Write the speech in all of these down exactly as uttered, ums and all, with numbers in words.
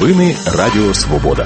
Новини Радіо Свобода.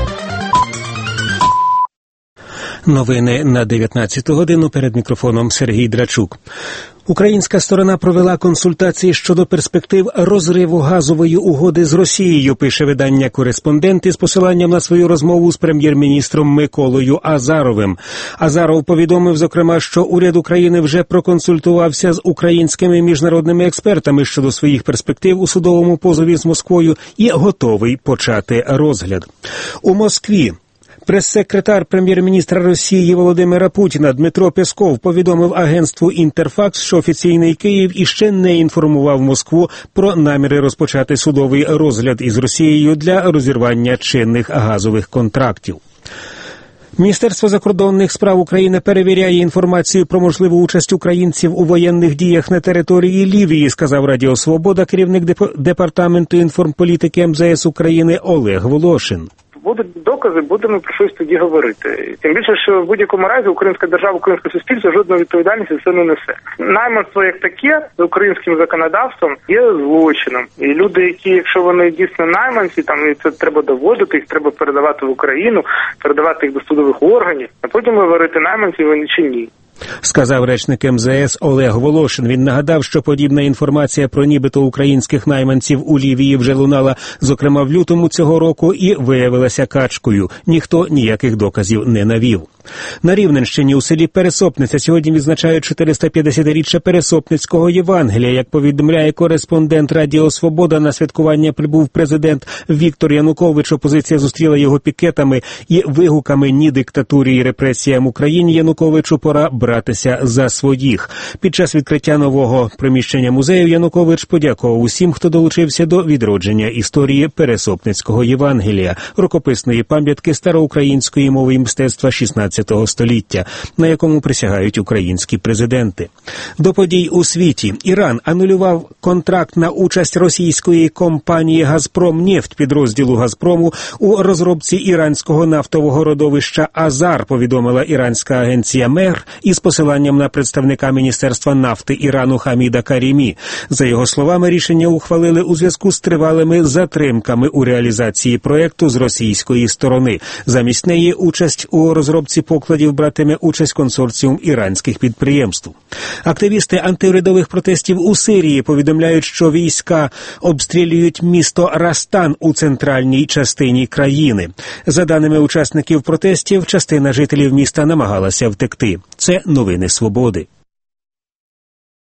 Новини на дев'ятнадцяту годину, перед мікрофоном Сергій Драчук. Українська сторона провела консультації щодо перспектив розриву газової угоди з Росією, пише видання «Кореспондент» із посиланням на свою розмову з прем'єр-міністром Миколою Азаровим. Азаров повідомив, зокрема, що уряд України вже проконсультувався з українськими міжнародними експертами щодо своїх перспектив у судовому позові з Москвою і готовий почати розгляд. У Москві прес-секретар прем'єр-міністра Росії Володимира Путіна Дмитро Пєсков повідомив агентству «Інтерфакс», що офіційний Київ іще не інформував Москву про наміри розпочати судовий розгляд із Росією для розірвання чинних газових контрактів. Міністерство закордонних справ України перевіряє інформацію про можливу участь українців у воєнних діях на території Лівії, сказав Радіо Свобода керівник департаменту інформполітики ем зе ес України Олег Волошин. Будуть докази, будемо про щось тоді говорити. Тим більше, що в будь-якому разі українська держава, українське суспільство жодної відповідальності за це не несе. Найманство як таке за українським законодавством є злочином. І люди, які, якщо вони дійсно найманці, там і це треба доводити, їх треба передавати в Україну, передавати їх до судових органів, а потім говорити, найманці вони чи ні. Сказав речник ем зе ес Олег Волошин. Він нагадав, що подібна інформація про нібито українських найманців у Лівії вже лунала, зокрема в лютому цього року, і виявилася качкою. Ніхто ніяких доказів не навів. На Рівненщині у селі Пересопниця сьогодні відзначають чотириста п'ятдесятиріччя Пересопницького Євангелія. Як повідомляє кореспондент Радіо Свобода, на святкування прибув президент Віктор Янукович. Опозиція зустріла його пікетами і вигуками «Ні диктатурі і репресіям Україні, Януковичу пора братися за своїх». Під час відкриття нового приміщення музею Янукович подякував усім, хто долучився до відродження історії Пересопницького Євангелія, рукописної пам'ятки староукраїнської мови і мистецтва шістнадцятого століття, на якому присягають українські президенти. До подій у світі. Іран анулював контракт на участь російської компанії «Газпромнефть», підрозділу «Газпрому», у розробці іранського нафтового родовища «Азар», повідомила іранська агенція «Меhr» із посиланням на представника Міністерства нафти Ірану Хаміда Карімі. За його словами, рішення ухвалили у зв'язку з тривалими затримками у реалізації проєкту з російської сторони. Замість неї участь у розробці покладів братиме участь консорціум іранських підприємств. Активісти антиурядових протестів у Сирії повідомляють, що війська обстрілюють місто Растан у центральній частині країни. За даними учасників протестів, частина жителів міста намагалася втекти. Це новини Свободи.